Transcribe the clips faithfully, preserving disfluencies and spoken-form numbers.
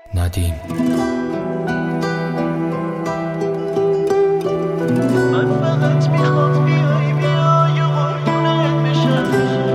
ندیم. من فقط میخوام بیای بیای و قربونت بشم.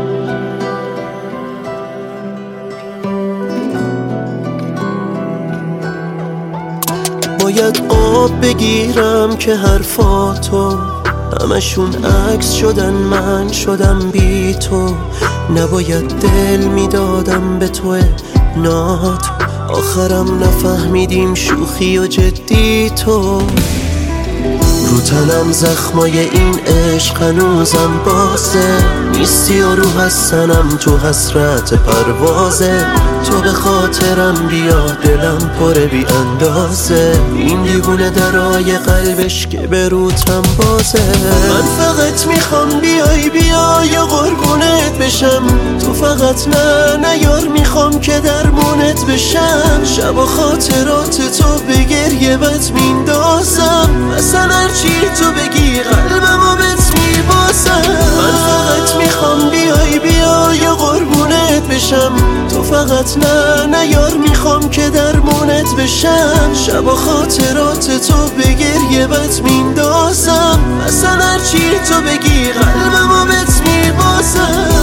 باید قاب بگیرم که حرفاتو همشون عکس شدن، من شدم بی تو. نباید دل میدادم به تو نات، آخرم نفهمیدیم شوخی و جدی تو. رو تنم زخمای این عشق هنوزم بازه، نیستی و رو هستنم تو حسرت پروازه. تو به خاطرم بیا دلم پر بی اندازه، این دیوونه درای قلبش که به روتم بازه. من فقط میخوام بیای بیای و قربونت بشم، تو فقط نه نه یار میخوام که درمونت بشم. شب و خاطرات تو به گریه بد میندازم، اصلا هرچی تو بگی قلبمو بهت میبازم. من فقط میخوام بیای بیای و قربونت بشم، تو فقط نه نه یار میخوام که درمونت بشم. شب و خاطرات تو به گریه بد میندازم، اصلا هرچی تو بگی قلبمو بهت میبازم.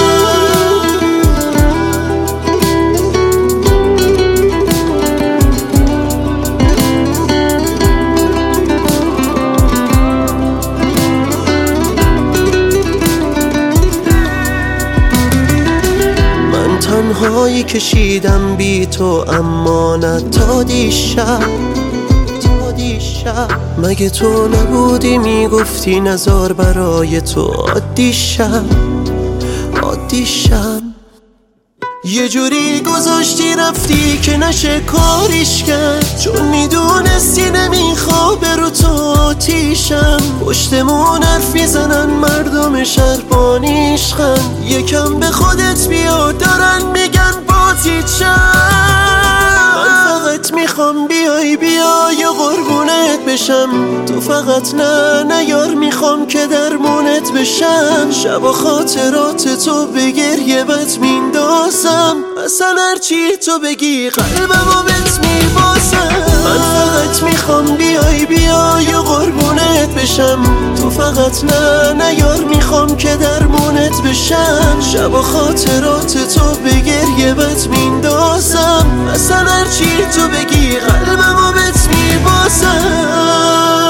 تنهایی کشیدم بی تو، اما نه تا دیشب تا دیشب. مگه تو نبودی میگفتی نزار برای تو عادی شم عادی شم. یه جوری گذاشتی رفتی که نشه کاریش کرد، چون میدونستی نمیخوابه رو تو آتیشم. پشتمون حرف میزنن مردم شهر بانیشخن، یکم به خودت بیا دارن میگن بازیچم. من فقط میخوام بیای بیای و قربونت بشم، تو فقط نه نه یار میخوام که درمونت بشم. شب و خاطرات تو به گریه بد میندازم، اصلا هرچی تو بگی قلبمو بهت میبازم. من فقط میخوام بیای بیای و قربونت بشم، تو فقط نه نه یار میخوام که درمونت بشم. شب و خاطرات تو به گریه بد میندازم، اصلا هرچی تو بگی قلبمو بهت میبازم.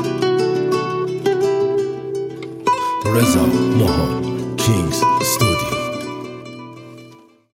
رضا ماهان کینگز استودیو.